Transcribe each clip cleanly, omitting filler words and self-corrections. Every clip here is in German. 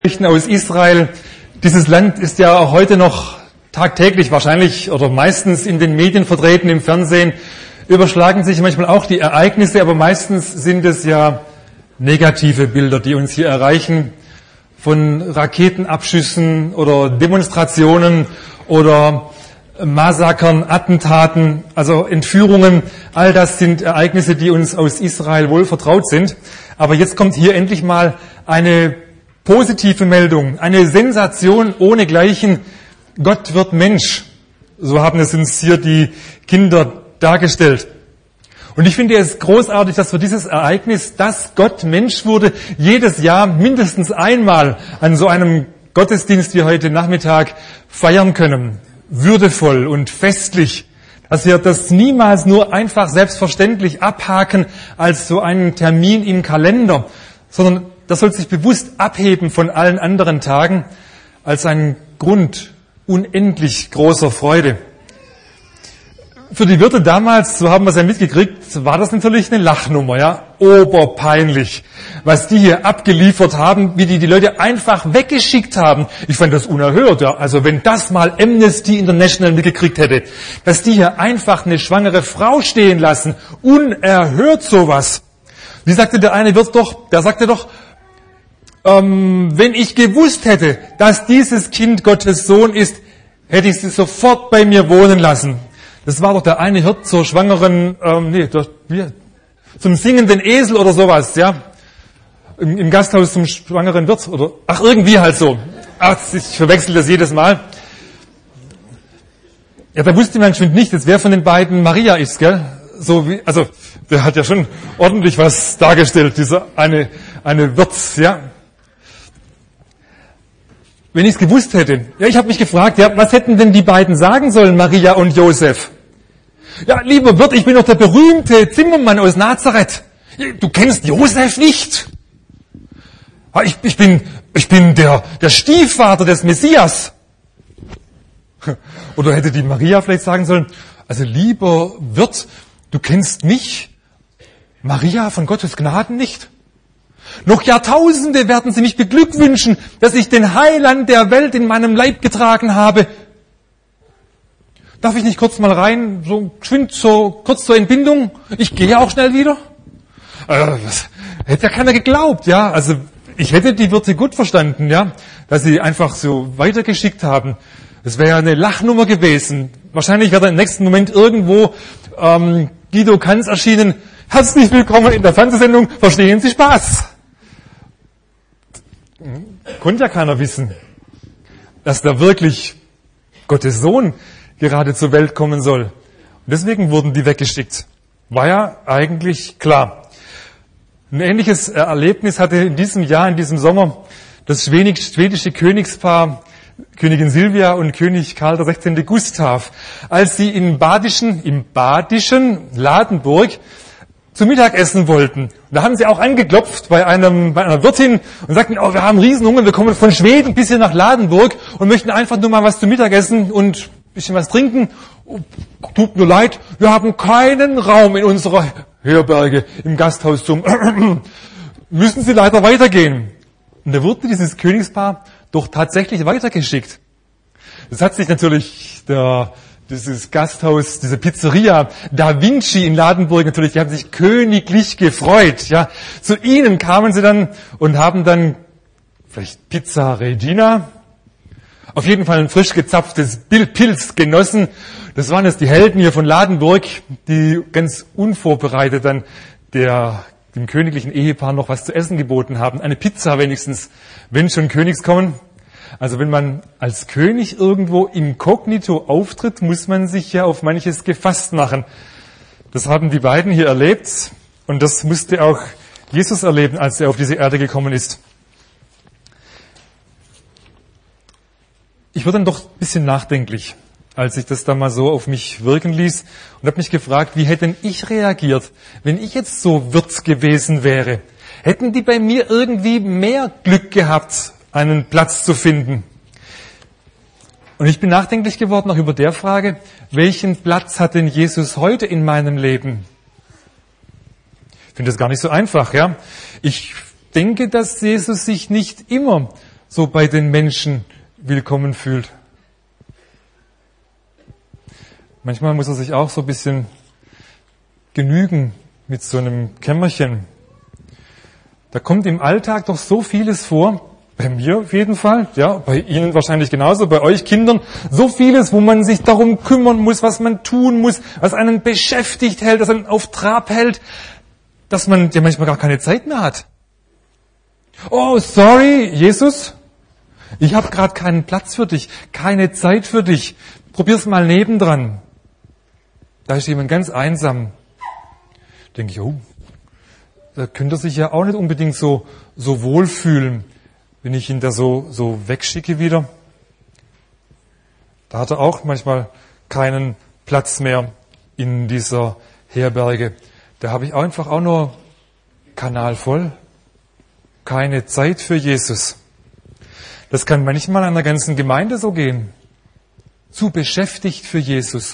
Nachrichten aus Israel. Dieses Land ist ja heute noch tagtäglich wahrscheinlich oder meistens in den Medien vertreten, im Fernsehen. Überschlagen sich manchmal auch die Ereignisse, aber meistens sind es ja negative Bilder, die uns hier erreichen, von Raketenabschüssen oder Demonstrationen oder Massakern, Attentaten, also Entführungen. All das sind Ereignisse, die uns aus Israel wohl vertraut sind. Aber jetzt kommt hier endlich mal eine positive Meldung, eine Sensation ohnegleichen. Gott wird Mensch. So haben es uns hier die Kinder dargestellt. Und ich finde es großartig, dass wir dieses Ereignis, dass Gott Mensch wurde, jedes Jahr mindestens einmal an so einem Gottesdienst wie heute Nachmittag feiern können. Würdevoll und festlich. Dass wir das niemals nur einfach selbstverständlich abhaken als so einen Termin im Kalender, sondern das soll sich bewusst abheben von allen anderen Tagen als ein Grund unendlich großer Freude. Für die Wirte damals, so haben wir es ja mitgekriegt, war das natürlich eine Lachnummer, ja, oberpeinlich, was die hier abgeliefert haben, wie die Leute einfach weggeschickt haben. Ich fand das unerhört, ja, also wenn das mal Amnesty International mitgekriegt hätte, dass die hier einfach eine schwangere Frau stehen lassen, unerhört sowas. Wie sagte der eine Wirt doch, der sagte doch, wenn ich gewusst hätte, dass dieses Kind Gottes Sohn ist, hätte ich sie sofort bei mir wohnen lassen. Das war doch der eine Hirt zur schwangeren, zum singenden Esel oder sowas, ja. Im Gasthaus zum schwangeren Wirt oder, irgendwie halt so. Ich verwechsel das jedes Mal. Ja, da wusste man schon nicht, dass wer von den beiden Maria ist, gell. So wie, also, der hat ja schon ordentlich was dargestellt, dieser eine Wirt, ja. Wenn ich es gewusst hätte. Ja, ich habe mich gefragt, ja, was hätten denn die beiden sagen sollen, Maria und Josef? Ja, lieber Wirt, ich bin doch der berühmte Zimmermann aus Nazareth. Du kennst Josef nicht? Ja, ich bin der Stiefvater des Messias. Oder hätte die Maria vielleicht sagen sollen, also lieber Wirt, du kennst mich, Maria von Gottes Gnaden nicht? Noch Jahrtausende werden sie mich beglückwünschen, dass ich den Heiland der Welt in meinem Leib getragen habe. Darf ich nicht kurz mal rein, so geschwind, so kurz zur Entbindung? Ich gehe auch schnell wieder. Das hätte ja keiner geglaubt, ja. Also ich hätte die Wirte gut verstanden, ja, dass sie einfach so weitergeschickt haben. Das wäre ja eine Lachnummer gewesen. Wahrscheinlich wäre dann im nächsten Moment irgendwo Guido Kanz erschienen. Herzlich willkommen in der Fernsehsendung. Verstehen Sie Spaß? Konnte ja keiner wissen, dass da wirklich Gottes Sohn gerade zur Welt kommen soll. Und deswegen wurden die weggeschickt. War ja eigentlich klar. Ein ähnliches Erlebnis hatte in diesem Jahr, in diesem Sommer, das schwedische Königspaar Königin Silvia und König Karl XVI. Gustav, als sie im badischen Ladenburg zu Mittag essen wollten. Und da haben sie auch angeklopft bei einer Wirtin und sagten, oh, wir haben Riesenhunger, wir kommen von Schweden bis hier nach Ladenburg und möchten einfach nur mal was zu Mittag essen und ein bisschen was trinken. Oh, tut mir leid, wir haben keinen Raum in unserer Herberge im Gasthaus müssen Sie leider weitergehen. Und da wurde dieses Königspaar doch tatsächlich weitergeschickt. Das hat sich natürlich dieses Gasthaus, diese Pizzeria Da Vinci in Ladenburg natürlich, die haben sich königlich gefreut, ja. Zu ihnen kamen sie dann und haben dann vielleicht Pizza Regina, auf jeden Fall ein frisch gezapftes Pilz genossen. Das waren jetzt die Helden hier von Ladenburg, die ganz unvorbereitet dann dem königlichen Ehepaar noch was zu essen geboten haben. Eine Pizza wenigstens, wenn schon Königs kommen. Also wenn man als König irgendwo inkognito auftritt, muss man sich ja auf manches gefasst machen. Das haben die beiden hier erlebt und das musste auch Jesus erleben, als er auf diese Erde gekommen ist. Ich wurde dann doch ein bisschen nachdenklich, als ich das da mal so auf mich wirken ließ und habe mich gefragt, wie hätte denn ich reagiert, wenn ich jetzt so Wirt gewesen wäre? Hätten die bei mir irgendwie mehr Glück gehabt, einen Platz zu finden? Und ich bin nachdenklich geworden auch über der Frage, welchen Platz hat denn Jesus heute in meinem Leben? Ich finde das gar nicht so einfach, ja. Ich denke, dass Jesus sich nicht immer so bei den Menschen willkommen fühlt. Manchmal muss er sich auch so ein bisschen genügen mit so einem Kämmerchen. Da kommt im Alltag doch so vieles vor, bei mir auf jeden Fall, ja, bei Ihnen wahrscheinlich genauso, bei euch Kindern, so vieles, wo man sich darum kümmern muss, was man tun muss, was einen beschäftigt hält, was einen auf Trab hält, dass man ja manchmal gar keine Zeit mehr hat. Oh, sorry, Jesus, ich habe gerade keinen Platz für dich, keine Zeit für dich. Probier's mal nebendran. Da ist jemand ganz einsam. Denke ich, oh, da könnte er sich ja auch nicht unbedingt so wohlfühlen, wenn ich ihn da so wegschicke wieder. Da hat er auch manchmal keinen Platz mehr in dieser Herberge. Da habe ich einfach auch nur Kanal voll. Keine Zeit für Jesus. Das kann manchmal einer ganzen Gemeinde so gehen. Zu beschäftigt für Jesus.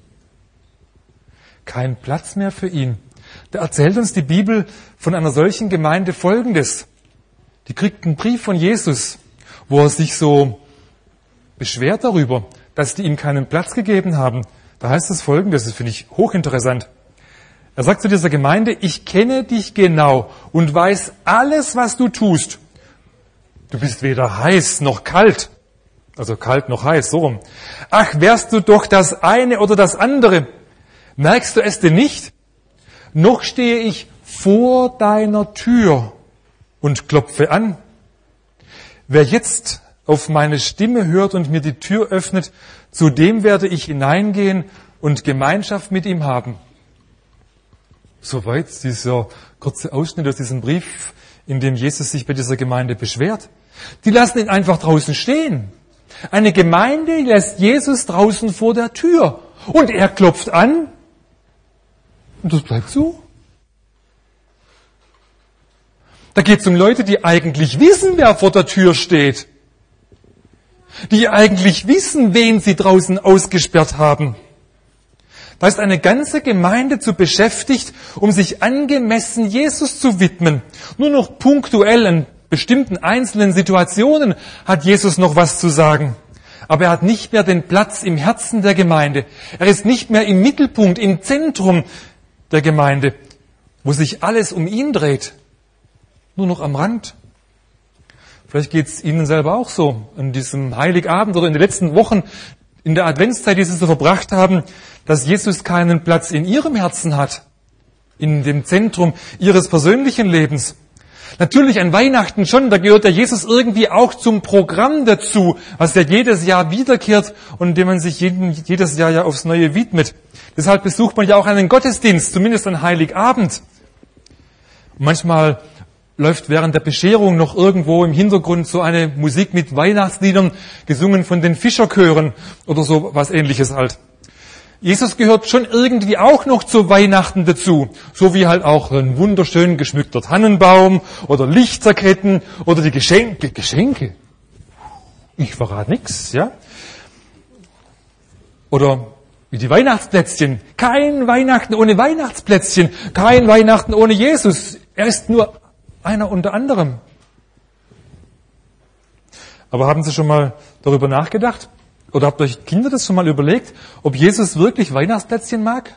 Kein Platz mehr für ihn. Da erzählt uns die Bibel von einer solchen Gemeinde Folgendes. Die kriegt einen Brief von Jesus, wo er sich so beschwert darüber, dass die ihm keinen Platz gegeben haben. Da heißt es Folgendes, das finde ich hochinteressant. Er sagt zu dieser Gemeinde, ich kenne dich genau und weiß alles, was du tust. Du bist weder heiß noch kalt. Also kalt noch heiß, so rum. Ach, wärst du doch das eine oder das andere. Merkst du es denn nicht? Noch stehe ich vor deiner Tür und klopfe an. Wer jetzt auf meine Stimme hört und mir die Tür öffnet, zu dem werde ich hineingehen und Gemeinschaft mit ihm haben. Soweit dieser kurze Ausschnitt aus diesem Brief, in dem Jesus sich bei dieser Gemeinde beschwert. Die lassen ihn einfach draußen stehen. Eine Gemeinde lässt Jesus draußen vor der Tür und er klopft an und das bleibt so. Da geht es um Leute, die eigentlich wissen, wer vor der Tür steht. Die eigentlich wissen, wen sie draußen ausgesperrt haben. Da ist eine ganze Gemeinde zu beschäftigt, um sich angemessen Jesus zu widmen. Nur noch punktuell in bestimmten einzelnen Situationen hat Jesus noch was zu sagen. Aber er hat nicht mehr den Platz im Herzen der Gemeinde. Er ist nicht mehr im Mittelpunkt, im Zentrum der Gemeinde, wo sich alles um ihn dreht. Nur noch am Rand. Vielleicht geht es Ihnen selber auch so, an diesem Heiligabend oder in den letzten Wochen, in der Adventszeit, die Sie so verbracht haben, dass Jesus keinen Platz in Ihrem Herzen hat, in dem Zentrum Ihres persönlichen Lebens. Natürlich an Weihnachten schon, da gehört der Jesus irgendwie auch zum Programm dazu, was ja jedes Jahr wiederkehrt und dem man sich jedes Jahr ja aufs Neue widmet. Deshalb besucht man ja auch einen Gottesdienst, zumindest an Heiligabend. Und manchmal läuft während der Bescherung noch irgendwo im Hintergrund so eine Musik mit Weihnachtsliedern, gesungen von den Fischerchören oder so was Ähnliches halt. Jesus gehört schon irgendwie auch noch zu Weihnachten dazu, so wie halt auch ein wunderschön geschmückter Tannenbaum oder Lichterketten oder die Geschenke. Geschenke? Ich verrate nichts, ja? Oder wie die Weihnachtsplätzchen. Kein Weihnachten ohne Weihnachtsplätzchen, kein Weihnachten ohne Jesus. Er ist nur einer unter anderem. Aber haben Sie schon mal darüber nachgedacht? Oder habt euch Kinder das schon mal überlegt, ob Jesus wirklich Weihnachtsplätzchen mag?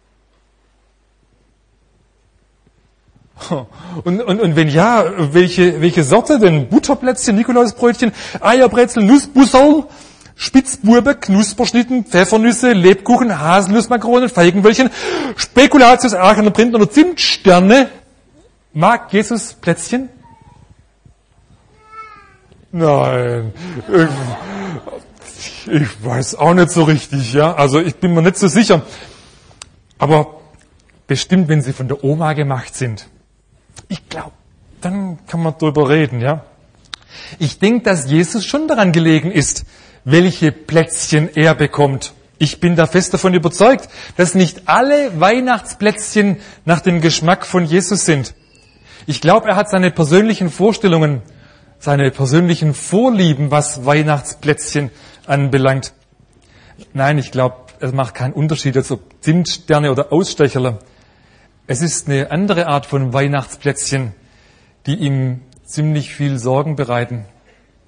Und wenn ja, welche Sorte denn? Butterplätzchen, Nikolausbrötchen, Eierbrezel, Nussbusserl, Spitzburbe, Knusperschnitten, Pfeffernüsse, Lebkuchen, Haselnussmakronen, Feigenwöllchen, Spekulatius, Aachener Printen oder Zimtsterne. Mag Jesus Plätzchen? Nein. Ich weiß auch nicht so richtig, ja. Also ich bin mir nicht so sicher. Aber bestimmt, wenn sie von der Oma gemacht sind. Ich glaube, dann kann man drüber reden, ja. Ich denke, dass Jesus schon daran gelegen ist, welche Plätzchen er bekommt. Ich bin da fest davon überzeugt, dass nicht alle Weihnachtsplätzchen nach dem Geschmack von Jesus sind. Ich glaube, er hat seine persönlichen Vorstellungen, seine persönlichen Vorlieben, was Weihnachtsplätzchen anbelangt. Nein, ich glaube, es macht keinen Unterschied, als ob Zimtsterne oder Ausstecherle. Es ist eine andere Art von Weihnachtsplätzchen, die ihm ziemlich viel Sorgen bereiten.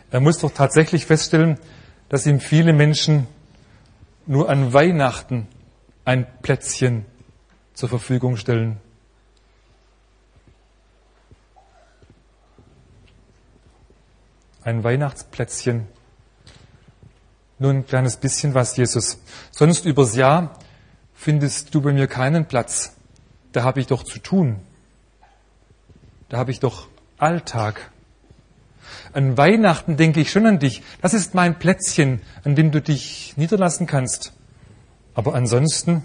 Er muss doch tatsächlich feststellen, dass ihm viele Menschen nur an Weihnachten ein Plätzchen zur Verfügung stellen. Ein Weihnachtsplätzchen. Nur ein kleines bisschen was, Jesus. Sonst übers Jahr findest du bei mir keinen Platz. Da habe ich doch zu tun. Da habe ich doch Alltag. An Weihnachten denke ich schon an dich. Das ist mein Plätzchen, an dem du dich niederlassen kannst. Aber ansonsten,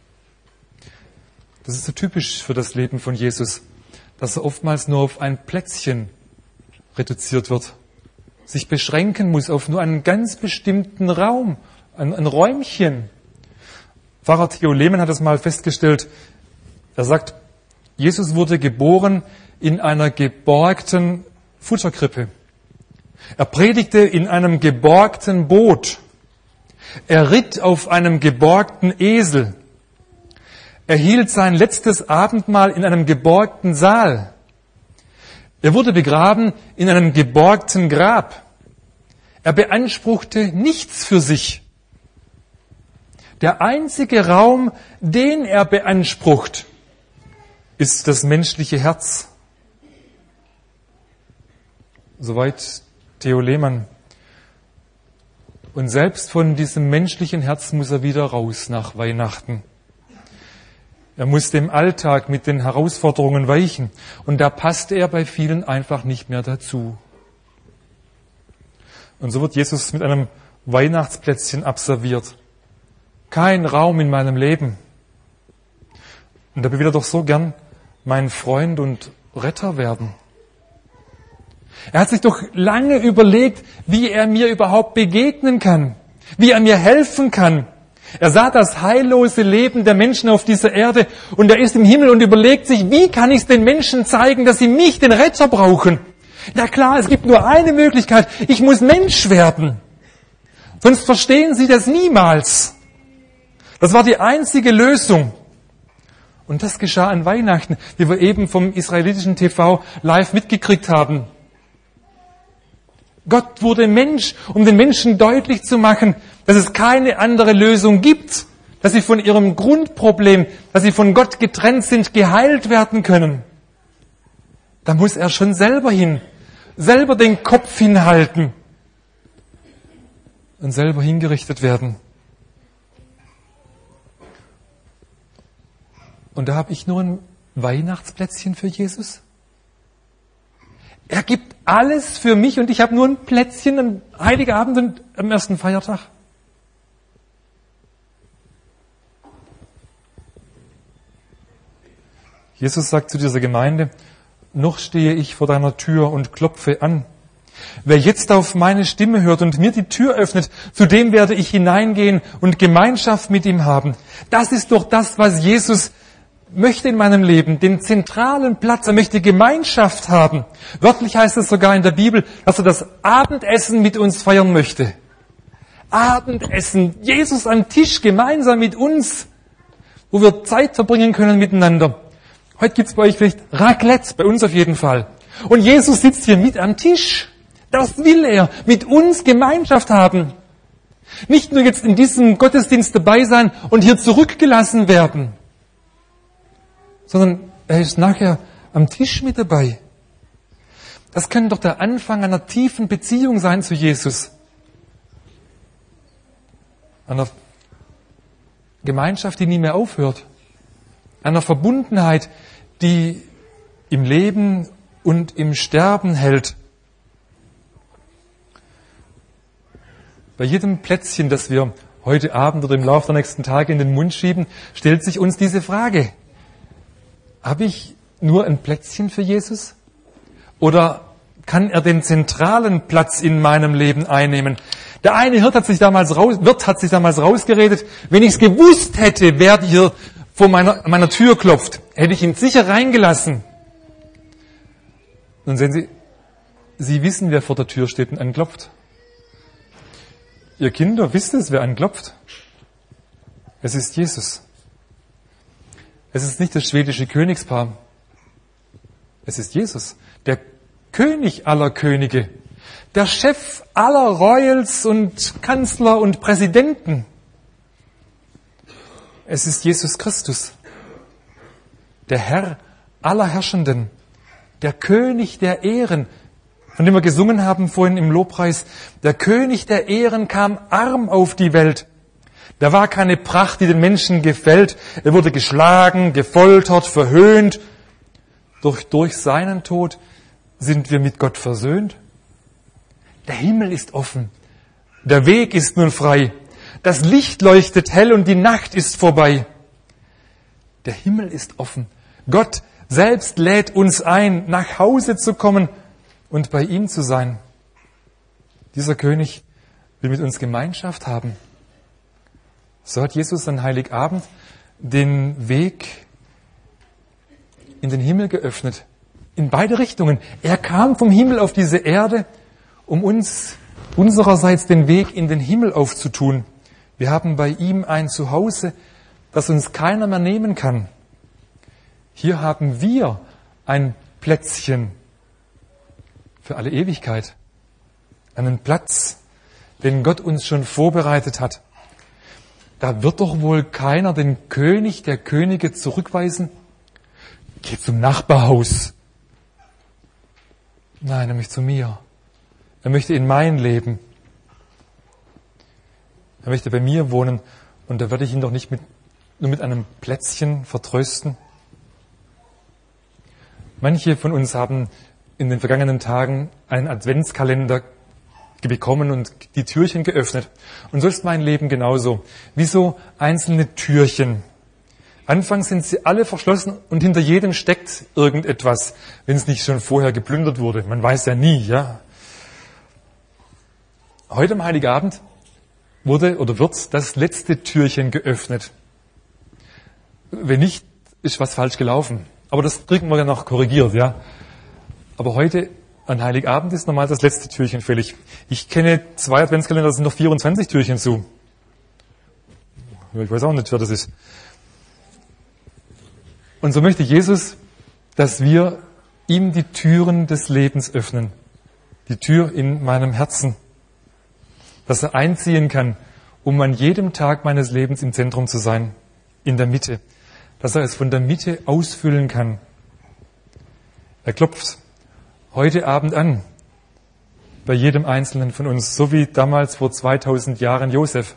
das ist so typisch für das Leben von Jesus, dass er oftmals nur auf ein Plätzchen reduziert wird, sich beschränken muss auf nur einen ganz bestimmten Raum, ein Räumchen. Pfarrer Theo Lehmann hat das mal festgestellt. Er sagt, Jesus wurde geboren in einer geborgten Futterkrippe. Er predigte in einem geborgten Boot. Er ritt auf einem geborgten Esel. Er hielt sein letztes Abendmahl in einem geborgten Saal. Er wurde begraben in einem geborgten Grab. Er beanspruchte nichts für sich. Der einzige Raum, den er beansprucht, ist das menschliche Herz. Soweit Theo Lehmann. Und selbst von diesem menschlichen Herz muss er wieder raus nach Weihnachten. Er muss dem Alltag mit den Herausforderungen weichen. Und da passte er bei vielen einfach nicht mehr dazu. Und so wird Jesus mit einem Weihnachtsplätzchen abserviert. Kein Raum in meinem Leben. Und dabei will er doch so gern mein Freund und Retter werden. Er hat sich doch lange überlegt, wie er mir überhaupt begegnen kann, wie er mir helfen kann. Er sah das heillose Leben der Menschen auf dieser Erde und er ist im Himmel und überlegt sich, wie kann ich es den Menschen zeigen, dass sie mich, den Retter, brauchen? Na klar, es gibt nur eine Möglichkeit, ich muss Mensch werden. Sonst verstehen sie das niemals. Das war die einzige Lösung. Und das geschah an Weihnachten, wie wir eben vom israelitischen TV live mitgekriegt haben. Gott wurde Mensch, um den Menschen deutlich zu machen, dass es keine andere Lösung gibt, dass sie von ihrem Grundproblem, dass sie von Gott getrennt sind, geheilt werden können. Da muss er schon selber hin, selber den Kopf hinhalten und selber hingerichtet werden. Und da habe ich nur ein Weihnachtsplätzchen für Jesus. Er gibt alles für mich und ich habe nur ein Plätzchen am Heiligabend und am ersten Feiertag. Jesus sagt zu dieser Gemeinde, noch stehe ich vor deiner Tür und klopfe an. Wer jetzt auf meine Stimme hört und mir die Tür öffnet, zu dem werde ich hineingehen und Gemeinschaft mit ihm haben. Das ist doch das, was Jesus möchte in meinem Leben, den zentralen Platz. Er möchte Gemeinschaft haben. Wörtlich heißt es sogar in der Bibel, dass er das Abendessen mit uns feiern möchte. Abendessen, Jesus am Tisch gemeinsam mit uns, wo wir Zeit verbringen können miteinander. Heute gibt's bei euch vielleicht Raclette, bei uns auf jeden Fall. Und Jesus sitzt hier mit am Tisch. Das will er, mit uns Gemeinschaft haben. Nicht nur jetzt in diesem Gottesdienst dabei sein und hier zurückgelassen werden, sondern er ist nachher am Tisch mit dabei. Das kann doch der Anfang einer tiefen Beziehung sein zu Jesus. Einer Gemeinschaft, die nie mehr aufhört. Einer Verbundenheit, die im Leben und im Sterben hält. Bei jedem Plätzchen, das wir heute Abend oder im Laufe der nächsten Tage in den Mund schieben, stellt sich uns diese Frage. Habe ich nur ein Plätzchen für Jesus? Oder kann er den zentralen Platz in meinem Leben einnehmen? Der eine Wirt hat sich damals rausgeredet, wenn ich es gewusst hätte, wer hier vor meiner Tür klopft, hätte ich ihn sicher reingelassen. Nun sehen Sie wissen, wer vor der Tür steht und anklopft. Ihr Kinder wisst es, wer anklopft. Es ist Jesus. Es ist nicht das schwedische Königspaar. Es ist Jesus, der König aller Könige, der Chef aller Royals und Kanzler und Präsidenten. Es ist Jesus Christus, der Herr aller Herrschenden, der König der Ehren, von dem wir gesungen haben vorhin im Lobpreis. Der König der Ehren kam arm auf die Welt. Da war keine Pracht, die den Menschen gefällt. Er wurde geschlagen, gefoltert, verhöhnt. Doch durch seinen Tod sind wir mit Gott versöhnt. Der Himmel ist offen. Der Weg ist nun frei. Das Licht leuchtet hell und die Nacht ist vorbei. Der Himmel ist offen. Gott selbst lädt uns ein, nach Hause zu kommen und bei ihm zu sein. Dieser König will mit uns Gemeinschaft haben. So hat Jesus an Heiligabend den Weg in den Himmel geöffnet. In beide Richtungen. Er kam vom Himmel auf diese Erde, um uns unsererseits den Weg in den Himmel aufzutun. Wir haben bei ihm ein Zuhause, das uns keiner mehr nehmen kann. Hier haben wir ein Plätzchen für alle Ewigkeit. Einen Platz, den Gott uns schon vorbereitet hat. Da wird doch wohl keiner den König der Könige zurückweisen? Geh zum Nachbarhaus. Nein, er möchte zu mir. Er möchte in mein Leben. Er möchte bei mir wohnen und da werde ich ihn doch nicht nur mit einem Plätzchen vertrösten. Manche von uns haben in den vergangenen Tagen einen Adventskalender bekommen und die Türchen geöffnet. Und so ist mein Leben genauso. Wie so einzelne Türchen. Anfangs sind sie alle verschlossen und hinter jedem steckt irgendetwas, wenn es nicht schon vorher geplündert wurde. Man weiß ja nie, ja. Heute am Heiligabend wird das letzte Türchen geöffnet. Wenn nicht, ist was falsch gelaufen. Aber das kriegen wir ja noch korrigiert, ja. Aber heute an Heiligabend ist normal das letzte Türchen fällig. Ich kenne 2 Adventskalender, da sind noch 24 Türchen zu. Ich weiß auch nicht, wer das ist. Und so möchte Jesus, dass wir ihm die Türen des Lebens öffnen. Die Tür in meinem Herzen. Dass er einziehen kann, um an jedem Tag meines Lebens im Zentrum zu sein. In der Mitte. Dass er es von der Mitte ausfüllen kann. Er klopft heute Abend an. Bei jedem Einzelnen von uns. So wie damals vor 2000 Jahren Josef.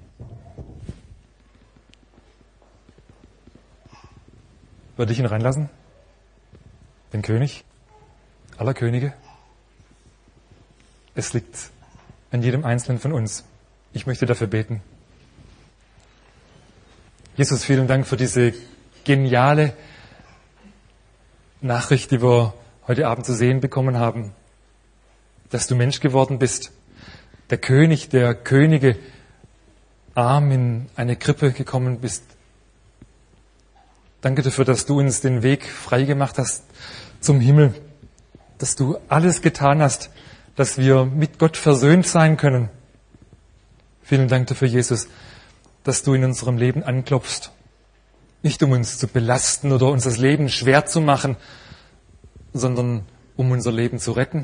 Würde ich ihn reinlassen? Den König aller Könige? Es liegt an jedem Einzelnen von uns. Ich möchte dafür beten. Jesus, vielen Dank für diese geniale Nachricht, die wir heute Abend zu sehen bekommen haben. Dass du Mensch geworden bist. Der König der Könige, arm in eine Krippe gekommen bist. Danke dafür, dass du uns den Weg freigemacht hast zum Himmel. Dass du alles getan hast, dass wir mit Gott versöhnt sein können. Vielen Dank dafür, Jesus, dass du in unserem Leben anklopfst. Nicht um uns zu belasten oder uns das Leben schwer zu machen, sondern um unser Leben zu retten.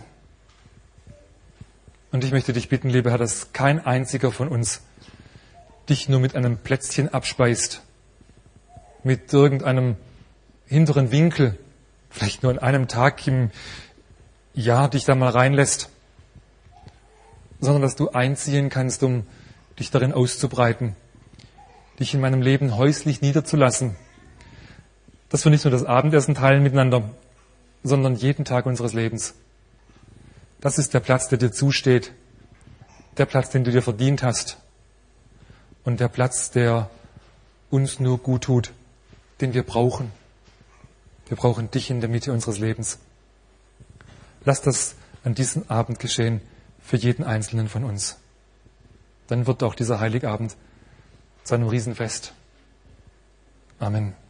Und ich möchte dich bitten, lieber Herr, dass kein einziger von uns dich nur mit einem Plätzchen abspeist, mit irgendeinem hinteren Winkel, vielleicht nur an einem Tag im Jahr dich da mal reinlässt, sondern dass du einziehen kannst, um dich darin auszubreiten, dich in meinem Leben häuslich niederzulassen, dass wir nicht nur das Abendessen teilen miteinander, sondern jeden Tag unseres Lebens. Das ist der Platz, der dir zusteht, der Platz, den du dir verdient hast und der Platz, der uns nur gut tut, den wir brauchen. Wir brauchen dich in der Mitte unseres Lebens. Lass das an diesem Abend geschehen für jeden Einzelnen von uns. Dann wird auch dieser Heiligabend zu einem Riesenfest. Amen.